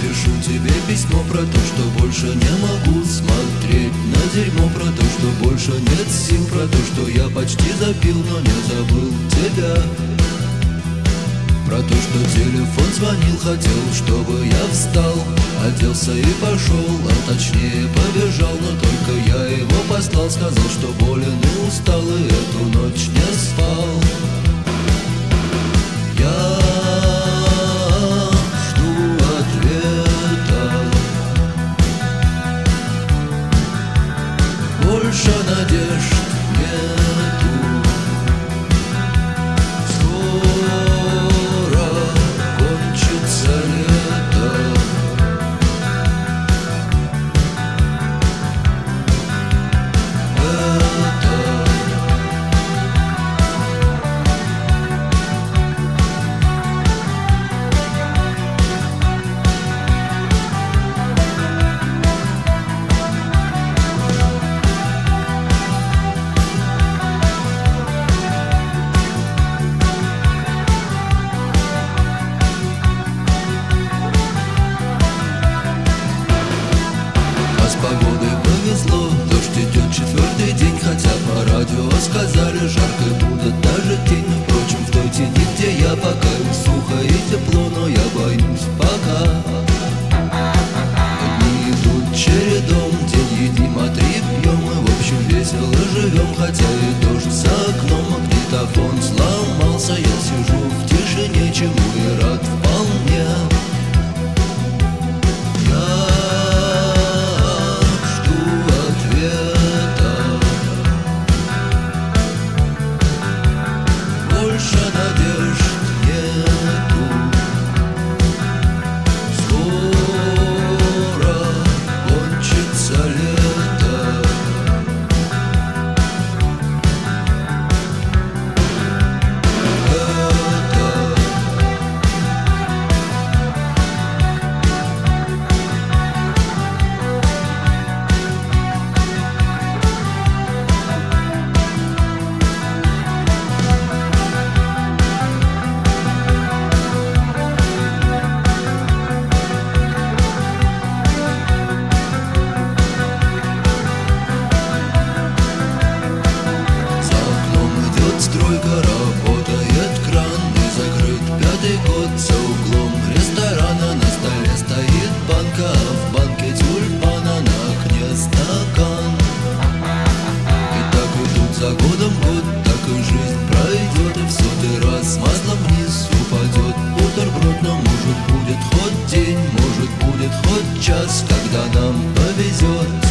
пишу тебе письмо про то, что больше не могу смотреть на дерьмо, про то, что больше нет сил, про то, что я почти запил, но не забыл тебя. Про то, что телефон звонил, хотел, чтобы я встал, оделся и пошел, а точнее побежал. Но только я его послал, сказал, что болен и устал, и эту ночь не спал. Я жду ответа, больше надежд нету. Погодой повезло, дождь идет четвертый день, хотя по радио сказали, жарко будет даже тень. Но, впрочем, в той тени, где я, пока сухо и тепло, но я боюсь пока. Дни идут чередом, день едим, а три пьем, мы в общем весело живем, хотя и дождь за окном, магнитофон сломался. Я сижу в тишине, чему и рад вполне. Больше надежд нету. Скоро кончится лето. Стройка, работает кран, и закрыт пятый год. За углом ресторана на столе стоит банка, а в банке тюльпана, на окне стакан. И так идут за годом год, так и жизнь пройдет, и в сотый раз маслом вниз упадет бутерброд. Но может будет хоть день, может будет хоть час, когда нам повезет.